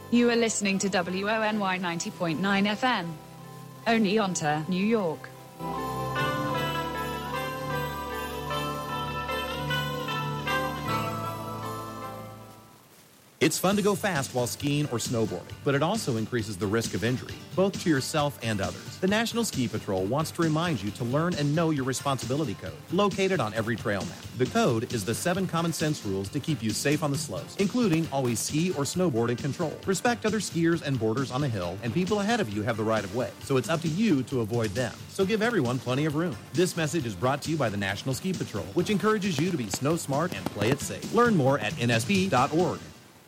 You are listening to WONY 90.9 FM. Oneonta, New York. It's fun to go fast while skiing or snowboarding, but it also increases the risk of injury, both to yourself and others. The National Ski Patrol wants to remind you to learn and know your responsibility code, located on every trail map. The code is the 7 common sense rules to keep you safe on the slopes, including always ski or snowboard in control. Respect other skiers and boarders on the hill, and people ahead of you have the right of way, so it's up to you to avoid them. So give everyone plenty of room. This message is brought to you by the National Ski Patrol, which encourages you to be snow smart and play it safe. Learn more at nsp.org.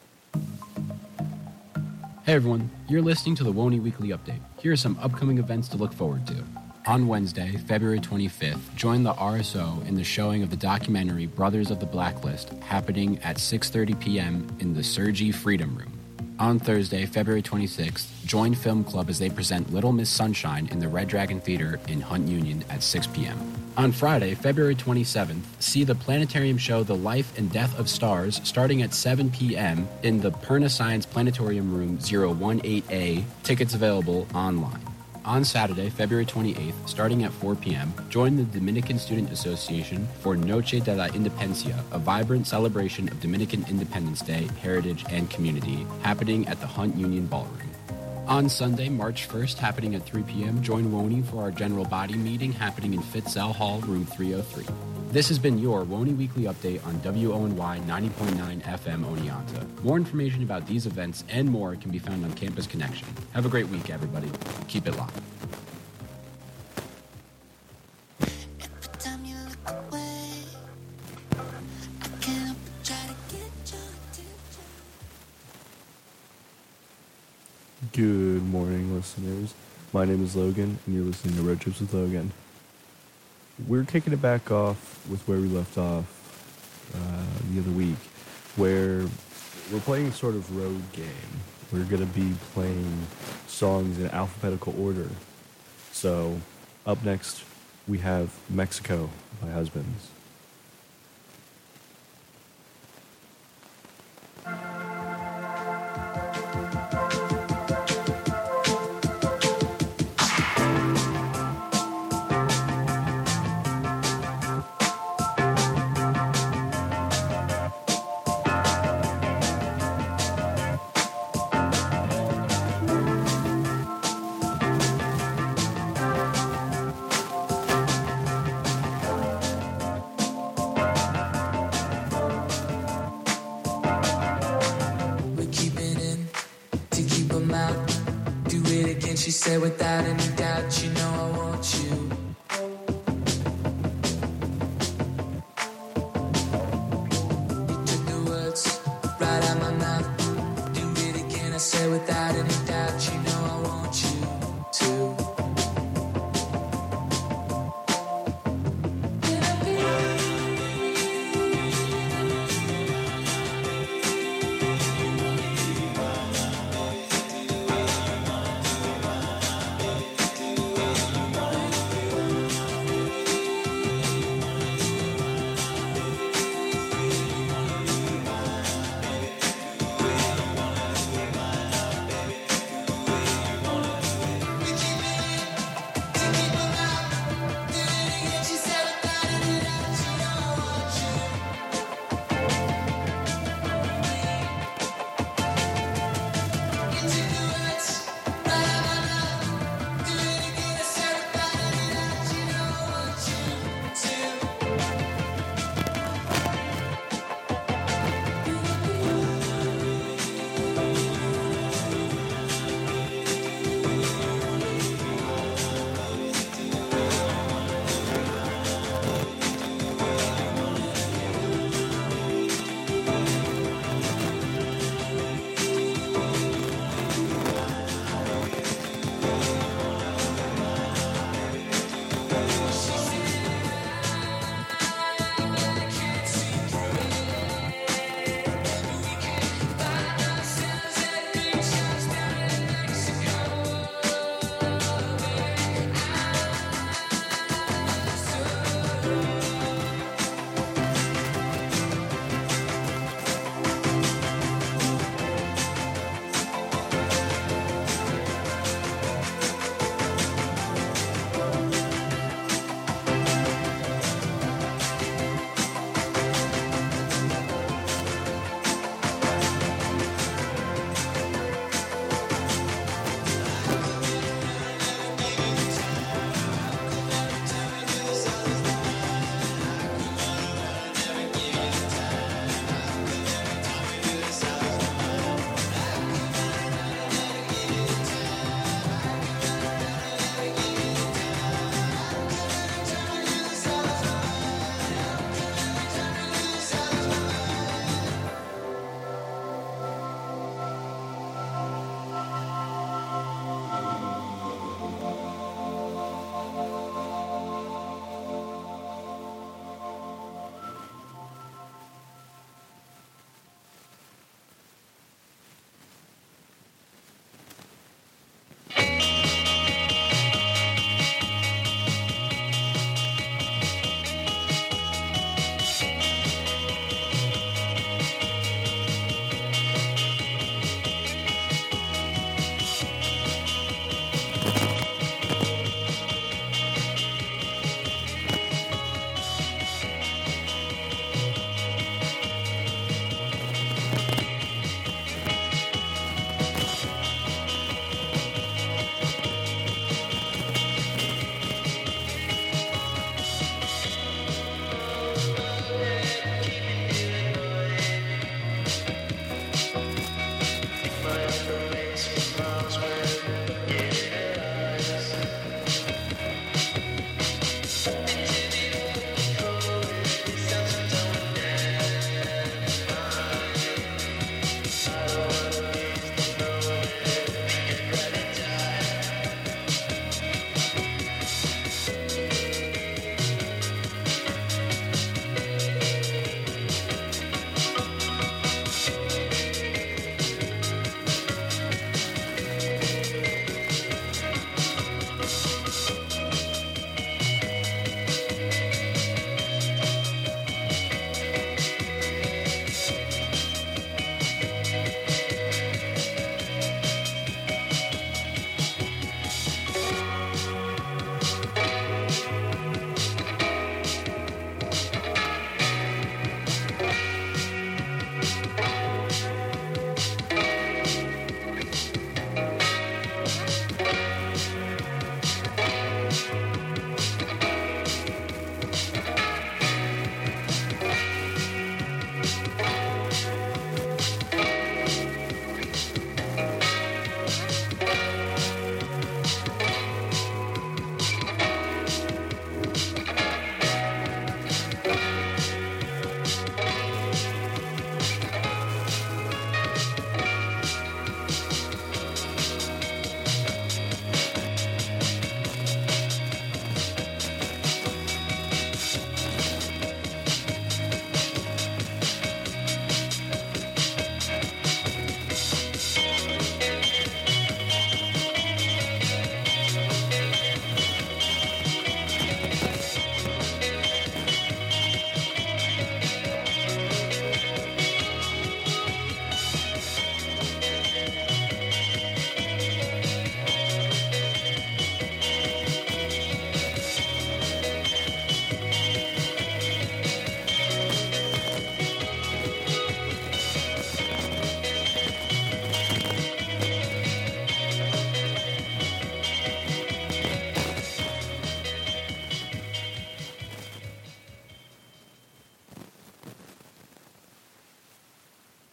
Hey everyone, you're listening to the WONY Weekly Update. Here are some upcoming events to look forward to. On Wednesday, February 25th, join the RSO in the showing of the documentary Brothers of the Blacklist, happening at 6:30 p.m. in the Sergi Freedom Room. On Thursday, February 26th, join Film Club as they present Little Miss Sunshine in the Red Dragon Theater in Hunt Union at 6 p.m. On Friday, February 27th, see the planetarium show The Life and Death of Stars starting at 7 p.m. in the Perna Science Planetarium Room 018A. Tickets available online. On Saturday, February 28th, starting at 4 p.m., join the Dominican Student Association for Noche de la Independencia, a vibrant celebration of Dominican Independence Day, heritage, and community, happening at the Hunt Union Ballroom. On Sunday, March 1st, happening at 3 p.m., join WONY for our general body meeting happening in Fitzell Hall, room 303. This has been your WONY Weekly Update on WONY 90.9 FM Oneonta. More information about these events and more can be found on Campus Connection. Have a great week, everybody. Keep it locked. Good morning, listeners. My name is Logan, and you're listening to Road Trips with Logan. We're kicking it back off with where we left off the other week, where we're playing a sort of road game. We're going to be playing songs in alphabetical order. So, up next, we have Mexico by Husbands. She said without any doubt, you know I want you. You took the words right out my mouth. Do it again, I said without any doubt, you know I want you to.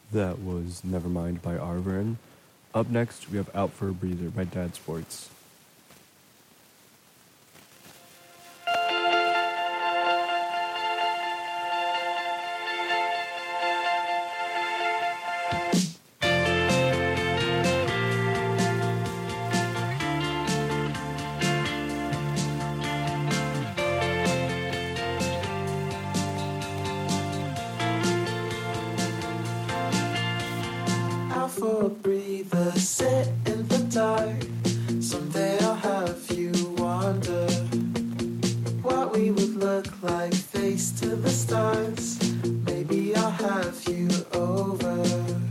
That was Nevermind by Arvin. Up next, we have Out for a Breather by Dad Sports. For a breather, sit in the dark. Someday I'll have you wonder what we would look like face to the stars. Maybe I'll have you over.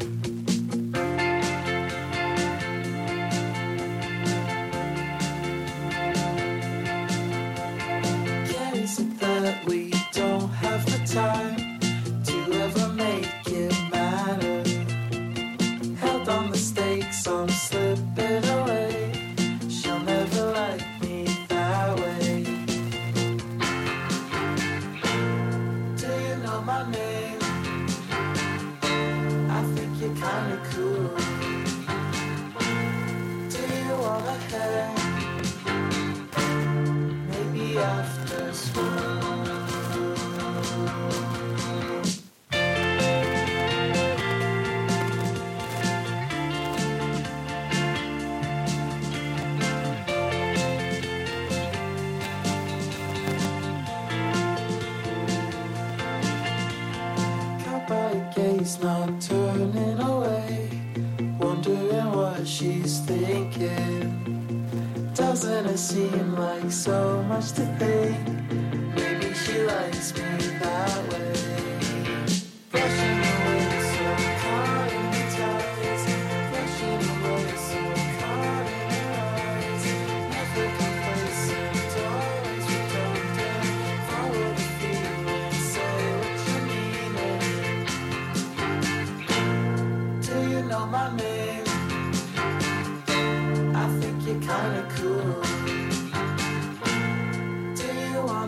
Can't is it that we don't have the time to ever make it matter? On the stakes, I'm slipping away. She'll never like me that way. Do you know my name? I think you're kinda cool. Do you wanna hang? Maybe after school. Not turning away, wondering what she's thinking. Doesn't it seem like so much to think? Maybe she likes me that way. Brushing away some caught in the ties, brushing away some caught in her eyes. Never complacent, always redundant. Follow the feeling, say what you mean. Do you know my name? I think you're kinda cool. Do you wanna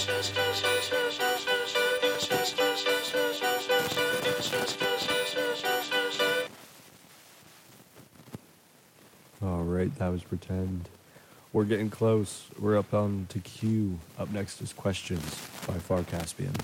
All right, that was Pretend. We're getting close. We're up on to Q. Up next is Questions by Far Caspian.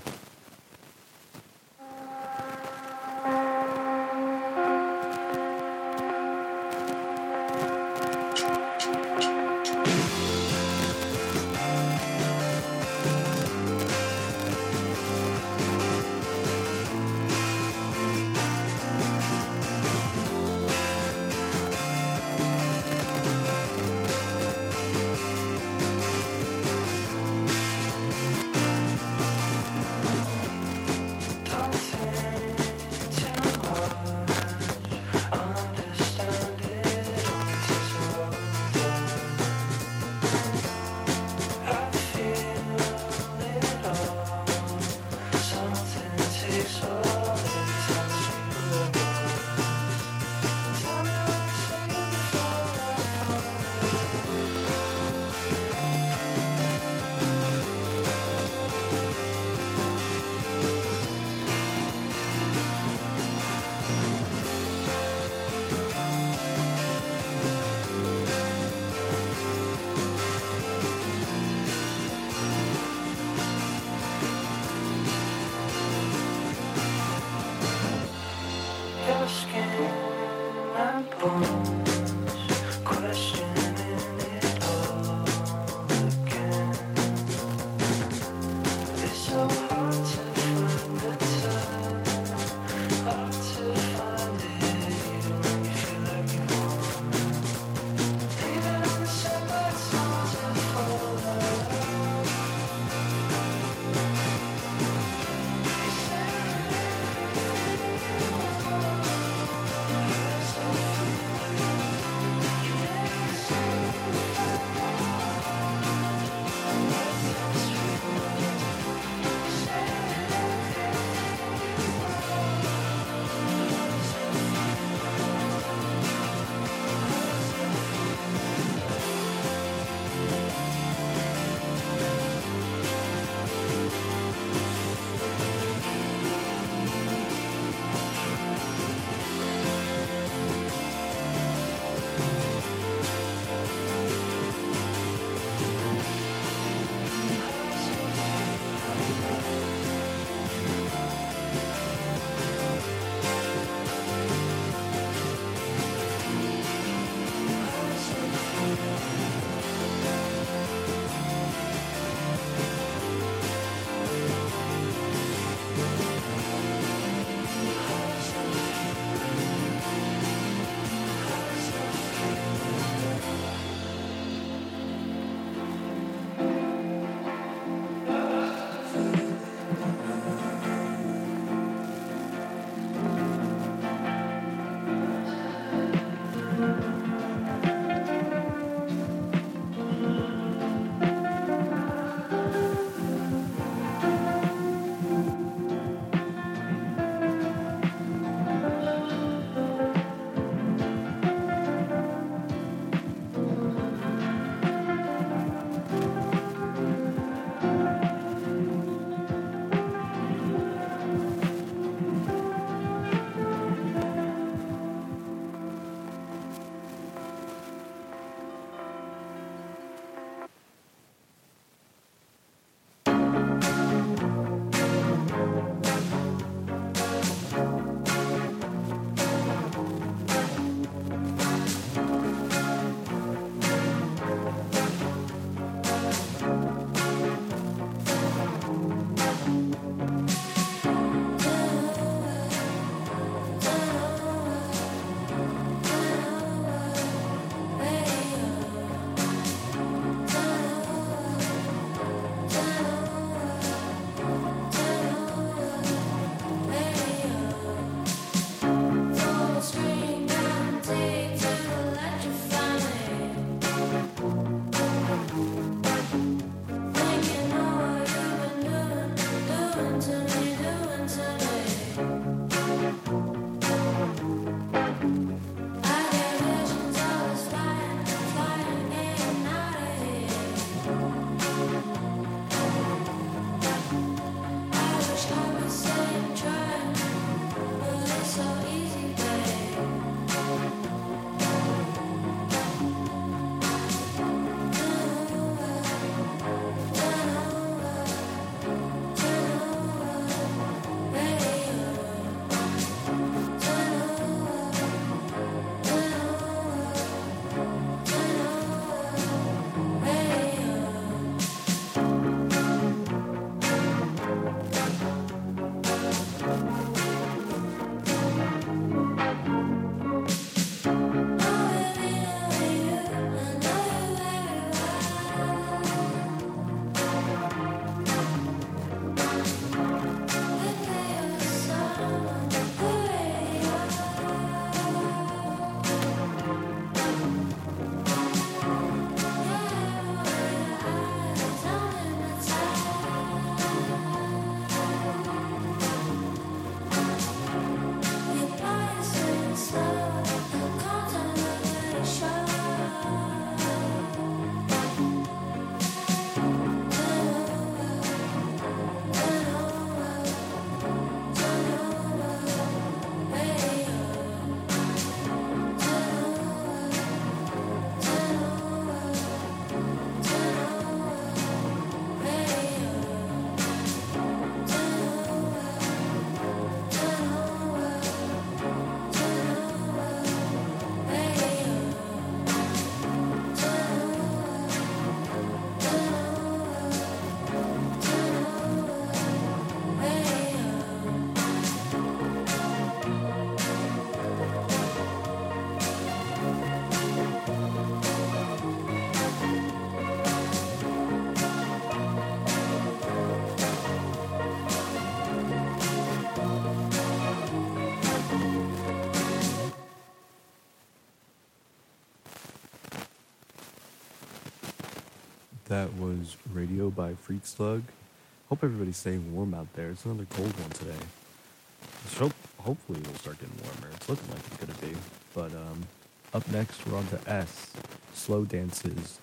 That was Radio by Freak Slug. Hope everybody's staying warm out there. It's another cold one today. So hopefully it'll start getting warmer. It's looking like it's going to be. But up next, we're on to S, Slow Dances.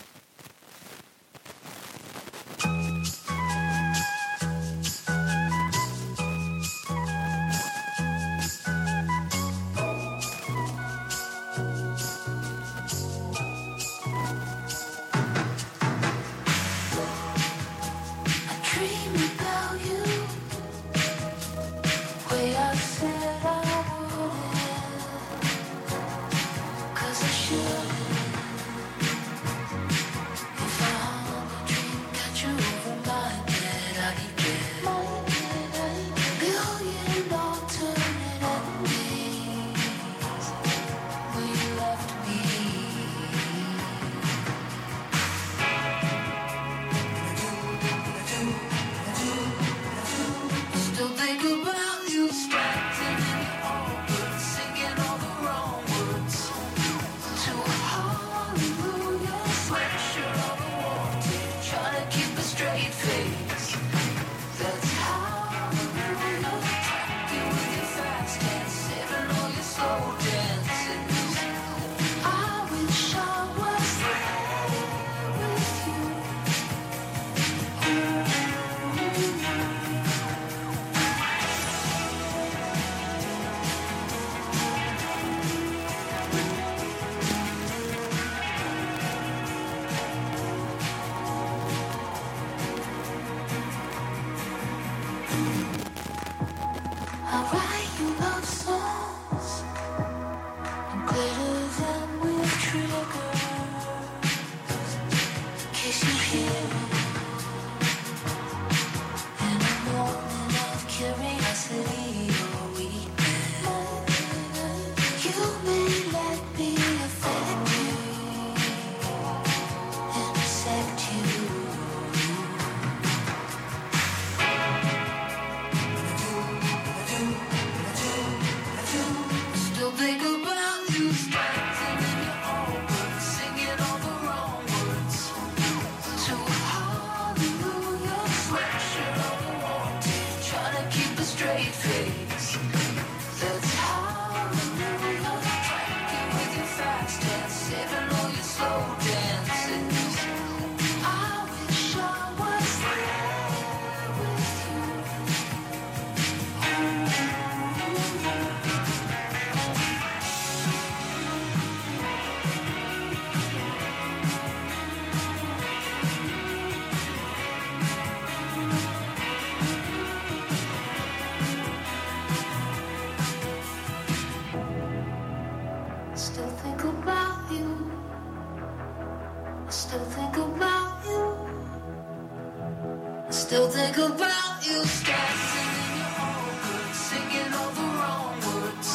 Still think about you, dancing in your own words, singing all the wrong words.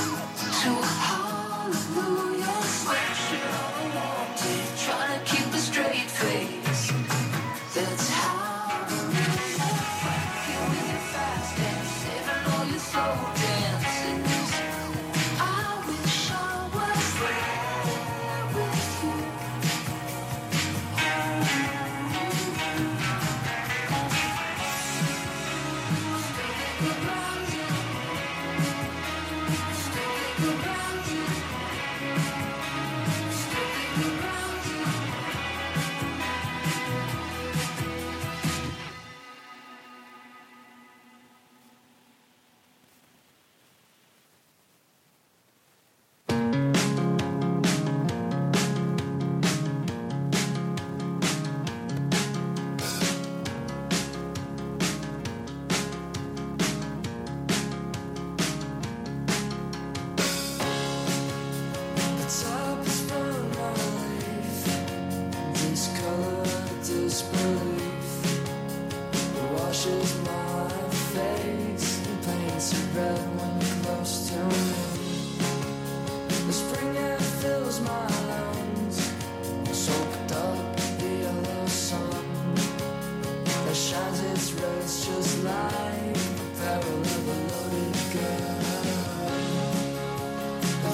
To hallelujah, sweatshirt on the wall, trying to keep a straight face. That's hallelujah. You with your fast dance, saving all your slow dances. I wish I was there with you.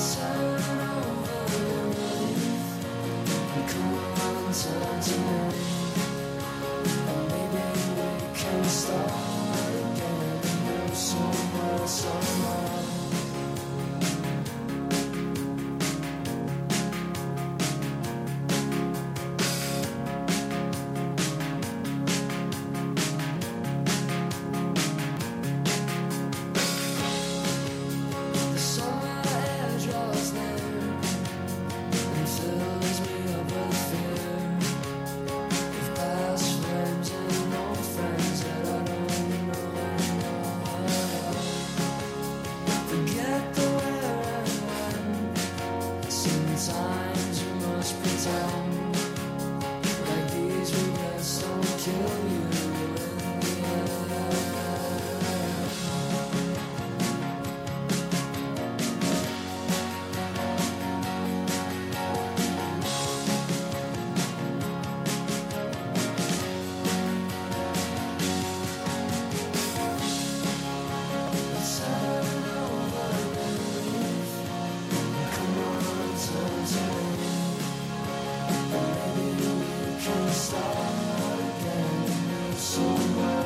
Turn to me.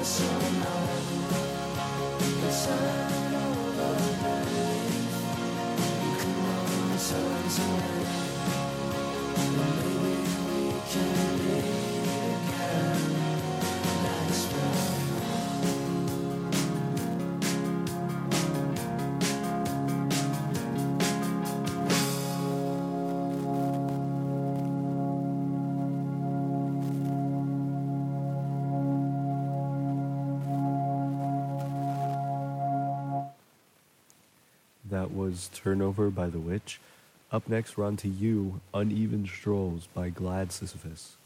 That was Turnover by The Witch. Up next, we're on to You, Uneven Strolls by Glad Sisyphus.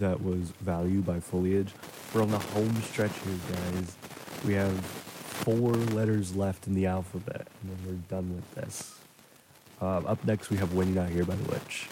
that was Value by Foliage. We're on the home stretch here, guys. We have 4 letters left in the alphabet, and then we're done with this. Up next, we have When You're Not Here by The Witch.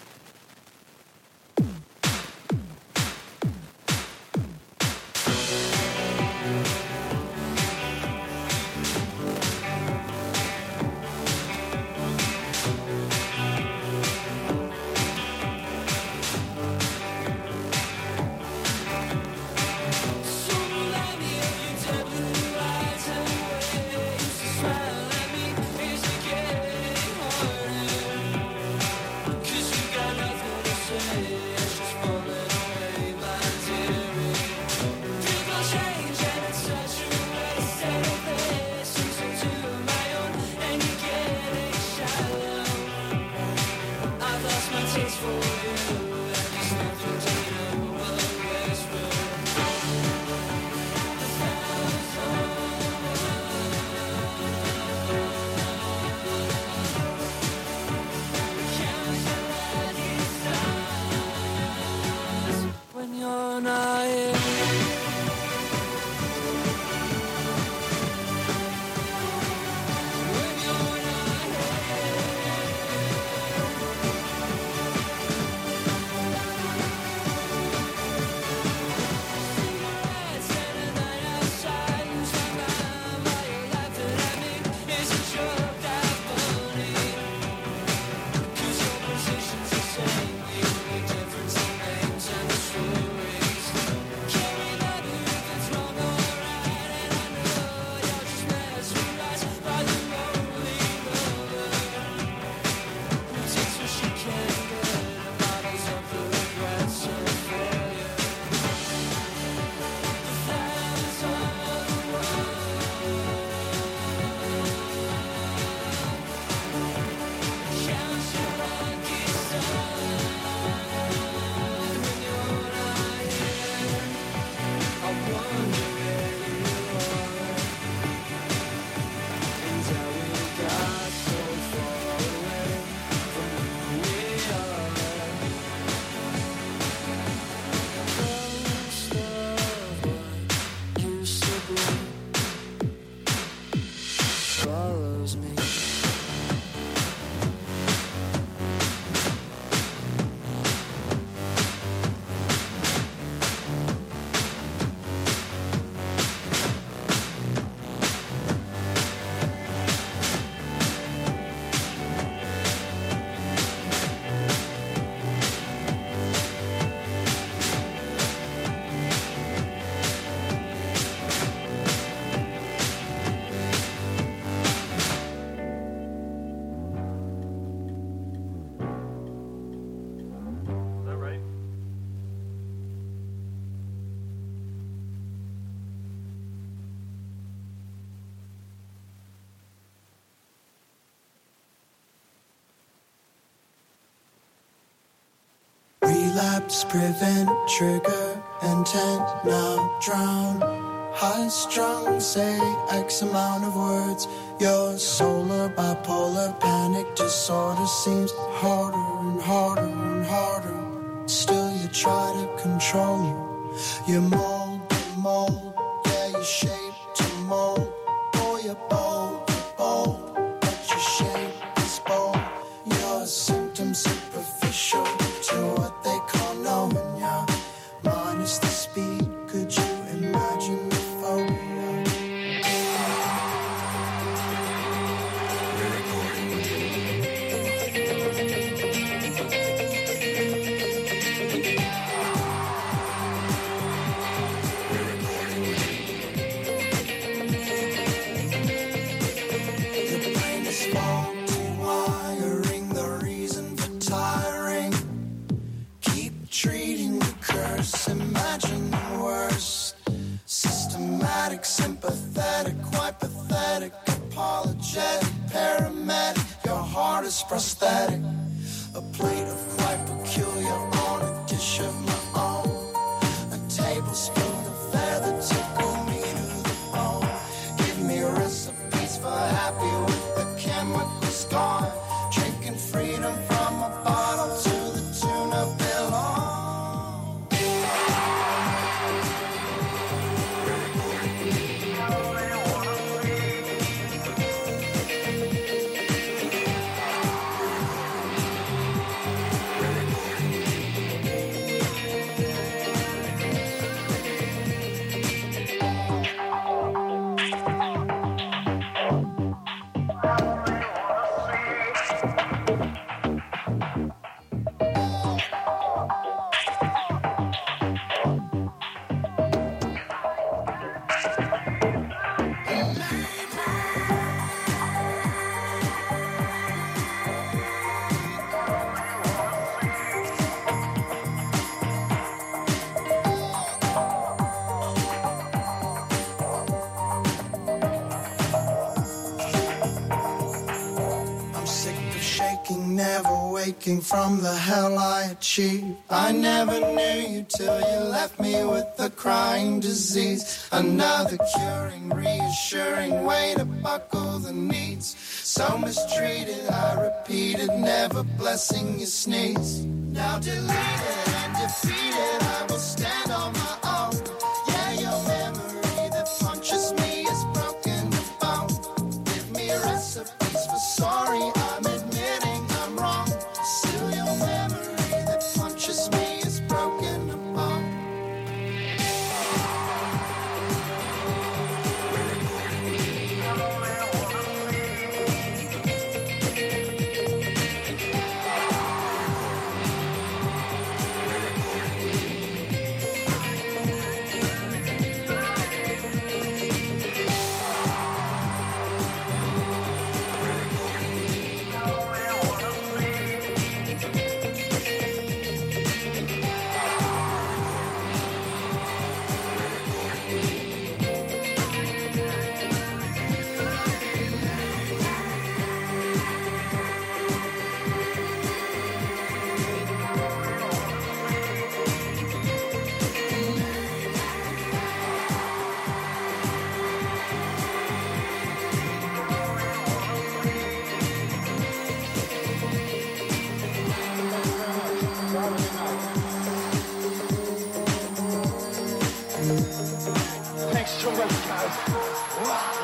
Relapse, prevent, trigger, intent, now drown. High strung, say X amount of words. Your solar, bipolar, panic disorder seems harder and harder and harder. Still you try to control you. You mold, yeah, you shape to mold. Boy, you're bold, but your shape is bold. Your symptoms superficial to what they call knowing ya. Minus the speed, could you imagine the phobia? Your brain is faulty wiring, the reason for tiring. Keep treating the curse, imagine the worst. Systematic, sympathetic, quite pathetic, apologetic, paramedic. Your heart is prosthetic. A plate of quite peculiar on a dish of my own. A tablespoon of fare that tickle me to the bone. Give me recipes for happy with the chemicals gone. Drinking freedom from a bottle to the tune of belong. aching, never waking from the hell I achieved. I never knew you till you left me with the crying disease. Another curing, reassuring way to buckle the knees. So mistreated, I repeated, never blessing your sneeze. Now deleted and defeated, I will stand on my own. Yeah, your memory that punches me is broken to bone. Give me recipes for sorry, I'm admitting I'm wrong. Still your memory that punches me is broken to bone. Thanks so much, guys.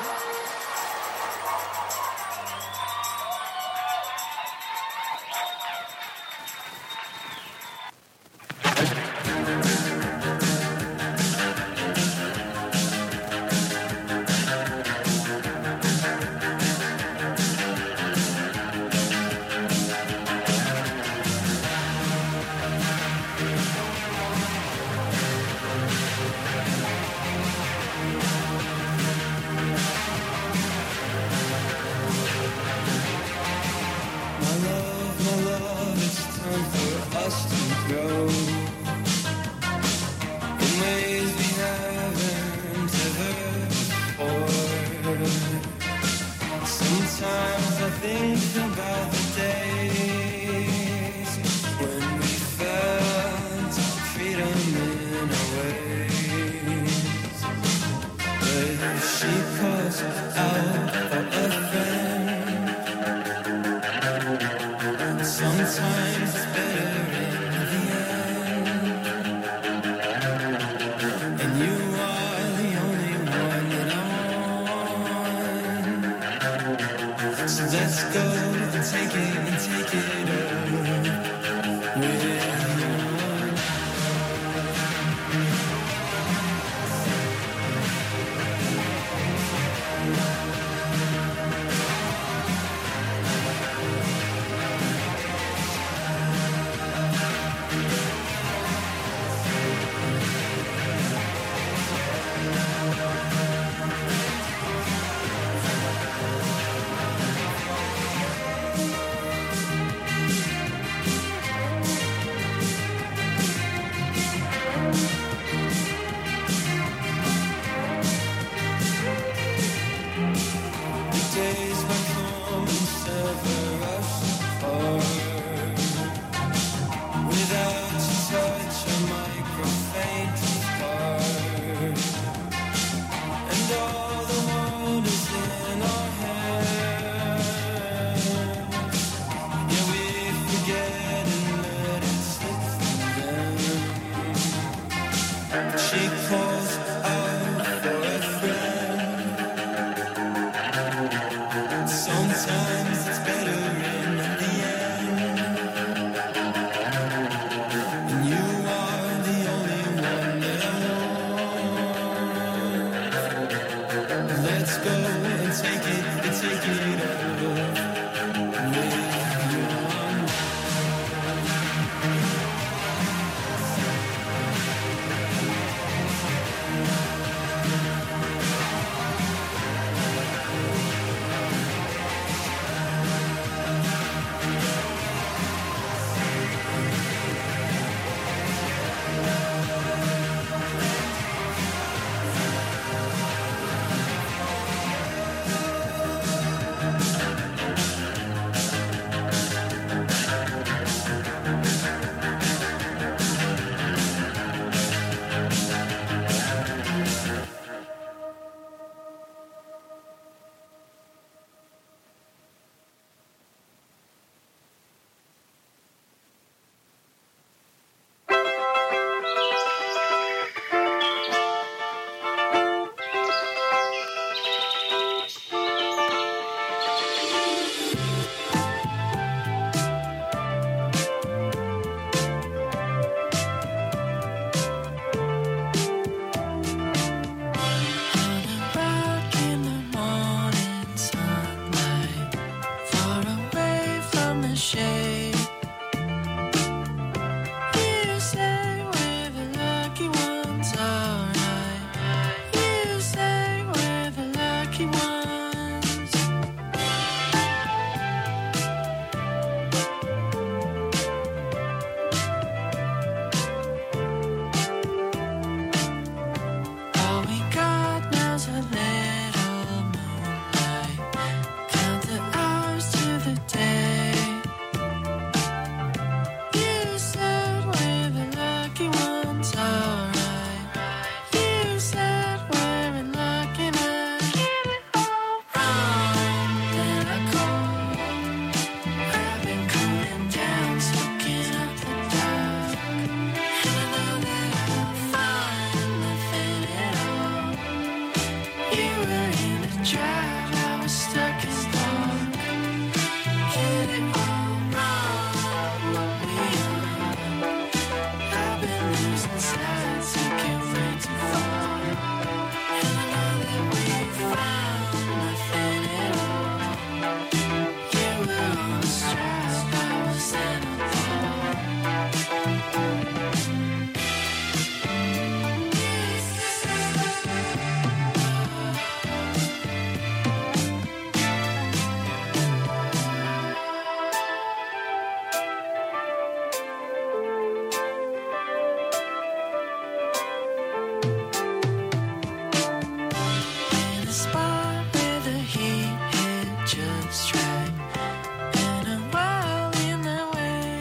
Sometimes it's better in the end. stuck in park. Get it all wrong, what we are. I've been losing sight, taking way too far. And I know that we found nothing at all. Yeah, we're on the stripe, I was standing apart. In a spot where the heat hit just right, and a while in my way.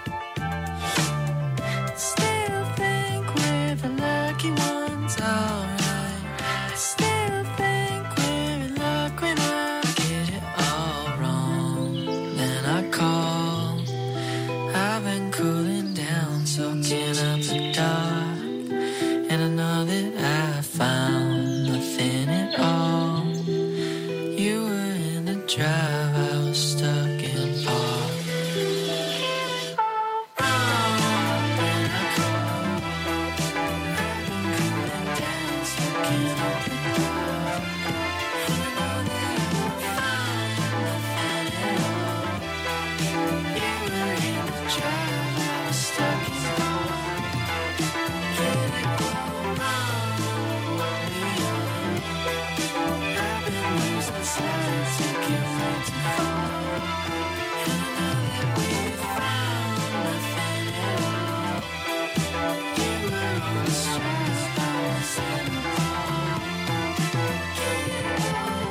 Still think we're the lucky ones, alright. I still think we're in luck when I get it all wrong. Then I call. I've been cooling down, soaking up the dark, and I know that I found nothing at all. You were in the drive, I was stuck in park. Then I call. I've been cooling down, soaking up the dark, and I know that I found nothing at all. You were in the drive, I was stuck in park. Get it all wrong, what we are. I've been losing sight, taking way too far. And I know that we found nothing at all. You were on the stripe, I was standing apart. Get it all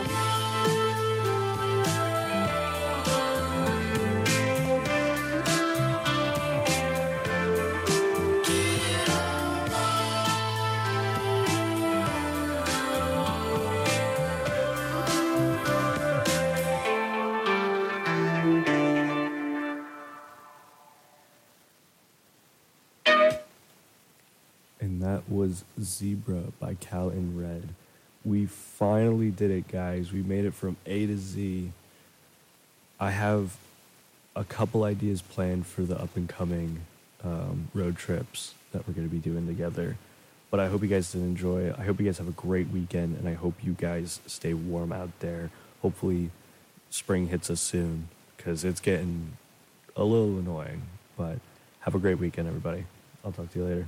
And that was Zebra by Cal in Red. We finally did it, guys. We made it from A to Z. I have a couple ideas planned for the up and coming road trips that we're going to be doing together. But I hope you guys did enjoy. I hope you guys have a great weekend, and I hope you guys stay warm out there. Hopefully spring hits us soon, because it's getting a little annoying. But have a great weekend, everybody. I'll talk to you later.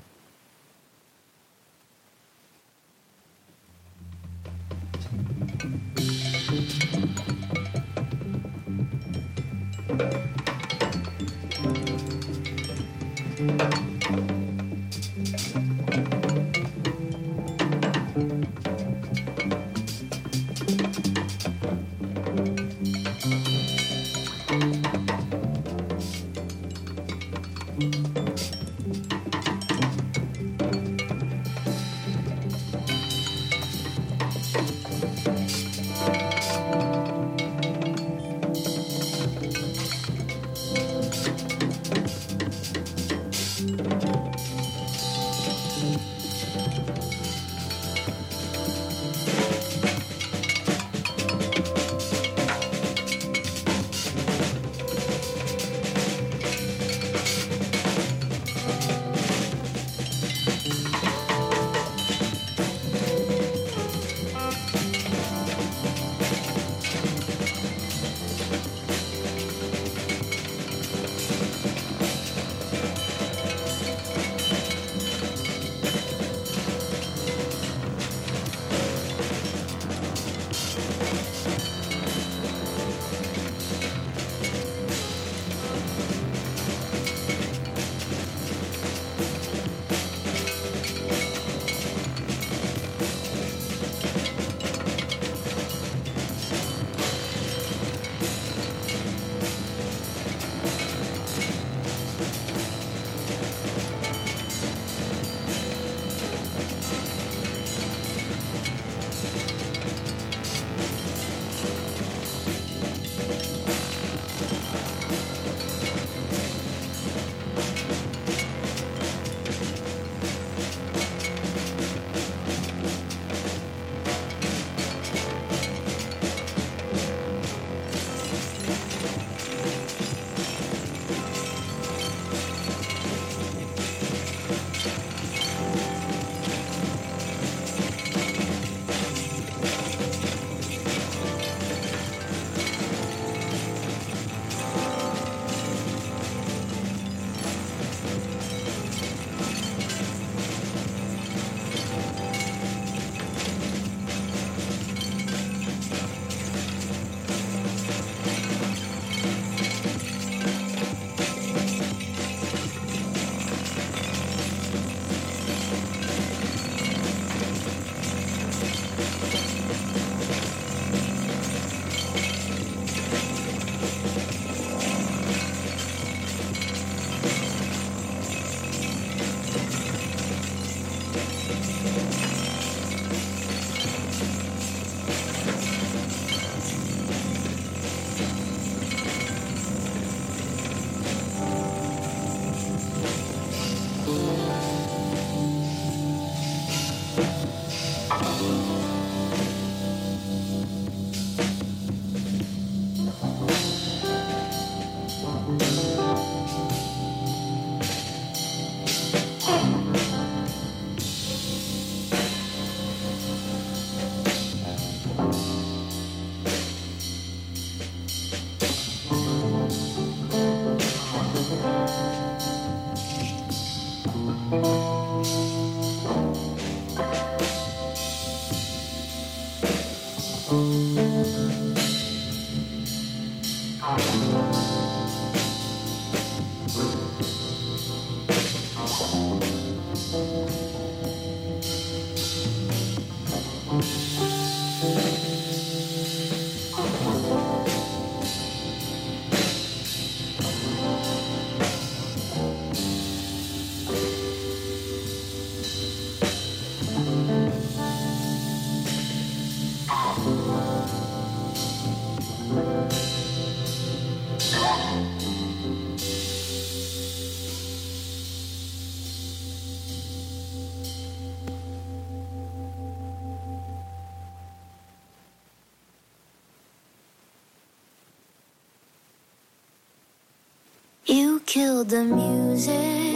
killed the music,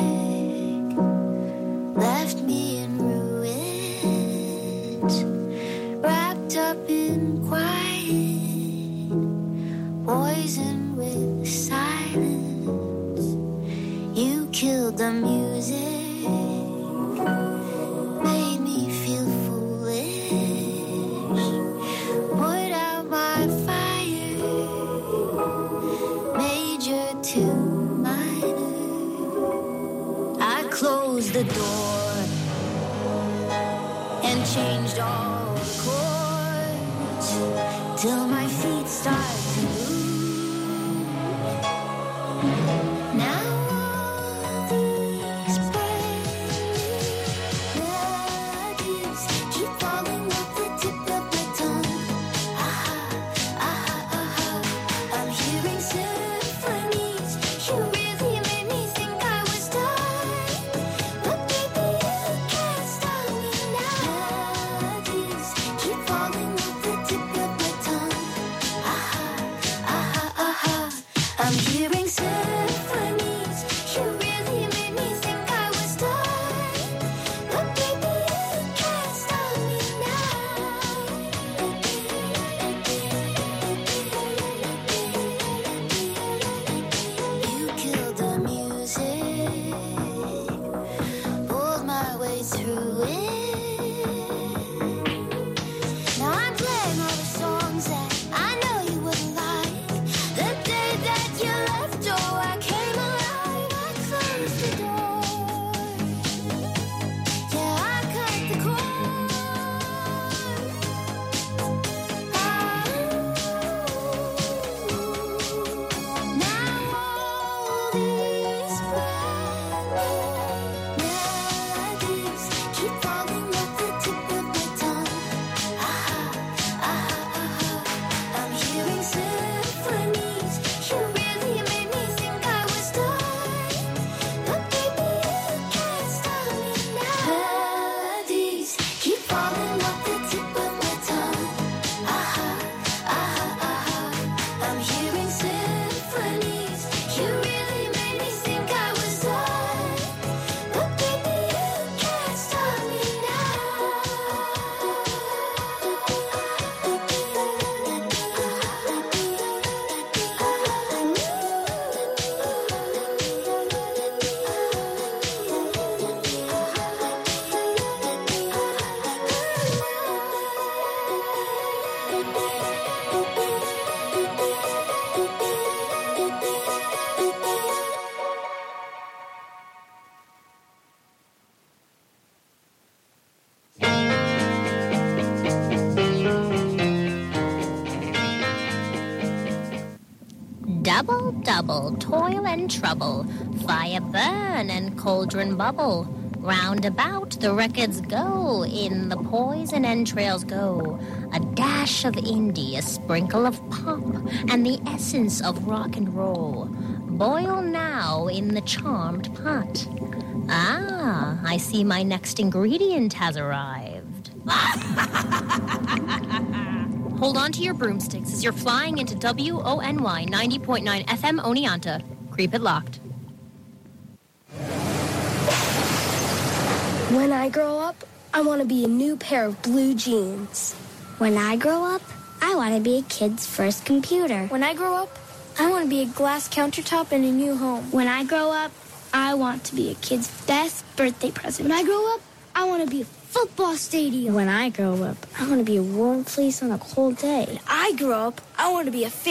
left me in ruins, wrapped up in quiet, poisoned with silence. You killed the music, made me feel foolish, put out my fire, major to minor. I closed the door and changed all the chords till my feet start to move. Now all these melodies keep falling off the tip of my tongue. Aha, aha, aha. I'm hearing symphonies. You really made me think I was done, but baby you can't stop me now. Melodies keep falling off the tip of my tongue. Aha, aha, aha. I'm hearing symphonies. You really made me think I was done, but baby you can't stop me now. You killed the music, pulled my way through it. Now I'm playing all the songs that I know you wouldn't like. The day that you left, oh, I came alive. I closed the door. Yeah, I cut the cord. Now all these melodies keep falling off the tip of my tongue. Aha, aha, aha. I'm hearing symphonies. You really made me think I was done, but baby you can't stop me now. Melodies keep falling off the tip of my tongue. Aha, aha, aha. I'm hearing symphonies. You really made me think I was done, but baby you can't stop me Double, double, toil and trouble, fire burn and cauldron bubble. Round about the records go, in the poison entrails go. A dash of indie, a sprinkle of pop, and the essence of rock and roll. Boil now in the charmed pot. Ah, I see my next ingredient has arrived. Hold on to your broomsticks as you're flying into WONY 90.9 FM Oneonta. Creep it locked. When I grow up, I want to be a new pair of blue jeans. When I grow up, I want to be a kid's first computer. When I grow up, I want to be a glass countertop in a new home. When I grow up, I want to be a kid's best birthday present. When I grow up, I want to be a football stadium. When I grow up, I want to be a warm fleece on a cold day. When I grow up, I want to be a